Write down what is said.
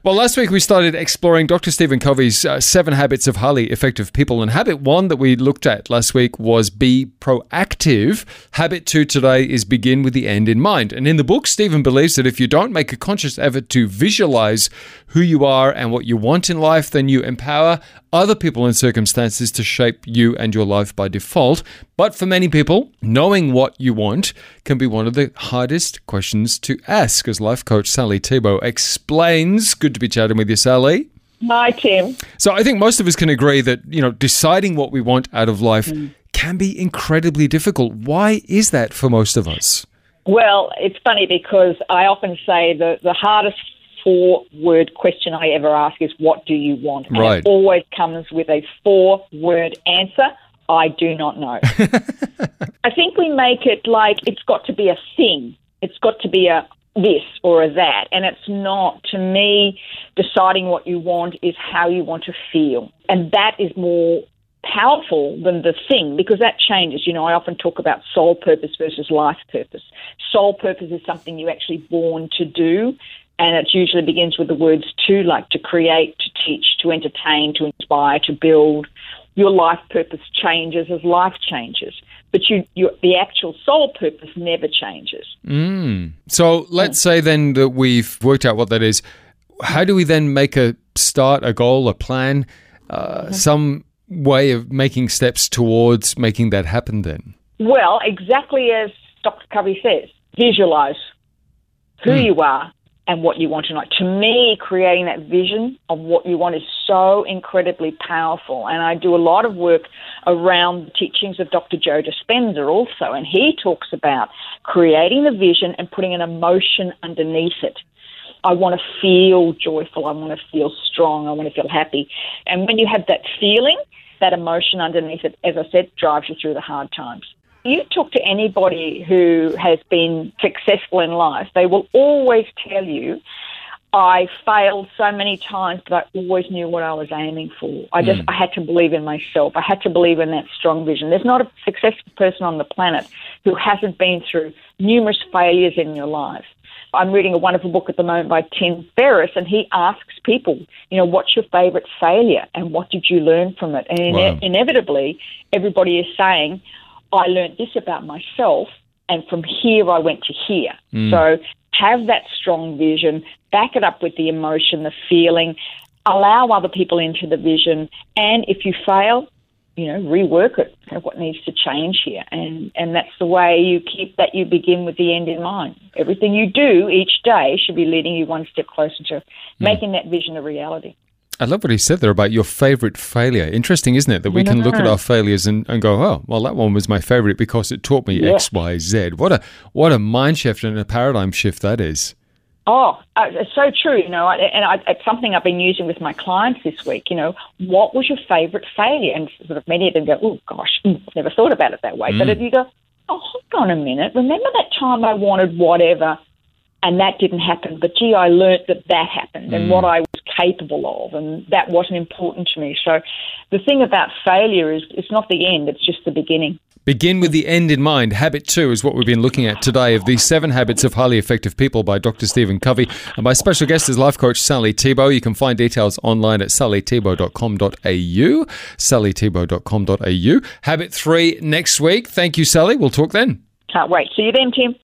Well, last week we started exploring Dr. Stephen Covey's 7 habits of highly effective people. And habit 1 that we looked at last week was be proactive. Habit 2 today is begin with the end in mind. And in the book, Stephen believes that if you don't make a conscious effort to visualize who you are and what you want in life, then you empower other people and circumstances to shape you and your life by default. But for many people, knowing what you want can be one of the hardest questions to ask, as life coach Sally Thibault explains. Good to be chatting with you, Sally. Hi, Tim. So I think most of us can agree that, deciding what we want out of life can be incredibly difficult. Why is that for most of us? Well, it's funny because I often say the hardest 4-word question I ever ask is, what do you want? And right. It always comes with a 4-word answer. I do not know. I think we make it like it's got to be a thing. It's got to be a this or a that. And it's not. To me, deciding what you want is how you want to feel. And that is more powerful than the thing, because that changes. I often talk about soul purpose versus life purpose. Soul purpose is something you're actually born to do. And it usually begins with the words to, like to create, to teach, to entertain, to inspire, to build. Your life purpose changes as life changes. But the actual soul purpose never changes. So let's say then that we've worked out what that is. How do we then make a start, a goal, a plan, some way of making steps towards making that happen then? Well, exactly as Dr. Covey says, visualize who you are and what you want tonight. To me, creating that vision of what you want is so incredibly powerful. And I do a lot of work around the teachings of Dr. Joe Dispenza also. And he talks about creating the vision and putting an emotion underneath it. I want to feel joyful. I want to feel strong. I want to feel happy. And when you have that feeling, that emotion underneath it, as I said, drives you through the hard times. You talk to anybody who has been successful in life, they will always tell you, I failed so many times, but I always knew what I was aiming for. I had to believe in myself. I had to believe in that strong vision. There's not a successful person on the planet who hasn't been through numerous failures in your life. I'm reading a wonderful book at the moment by Tim Ferriss, and he asks people, what's your favourite failure and what did you learn from it? And inevitably, everybody is saying, I learned this about myself, and from here I went to here. So have that strong vision, back it up with the emotion, the feeling, allow other people into the vision, and if you fail, rework it. What needs to change here? And that's the way you keep that. You begin with the end in mind. Everything you do each day should be leading you one step closer to making that vision a reality. I love what he said there about your favourite failure. Interesting, isn't it? That we can look at our failures and go, oh, well, that one was my favourite because it taught me X, Y, Z. What a mind shift and a paradigm shift that is. Oh, it's so true, it's something I've been using with my clients this week. What was your favourite failure? And sort of many of them go, oh, gosh, I've never thought about it that way. But if you go, oh, hold on a minute, remember that time I wanted whatever and that didn't happen, but gee, I learnt that happened and what I was capable of, and that wasn't important to me. So the thing about failure is it's not the end, it's just the beginning. Begin with the end in mind. Habit 2 is what we've been looking at today of the 7 habits of highly effective people by Dr. Stephen Covey. And my special guest is life coach Sally Thibault. You can find details online at sallythibault.com.au, sallythibault.com.au. Habit 3 next week. Thank you, Sally. We'll talk then. Can't wait. See you then, Tim.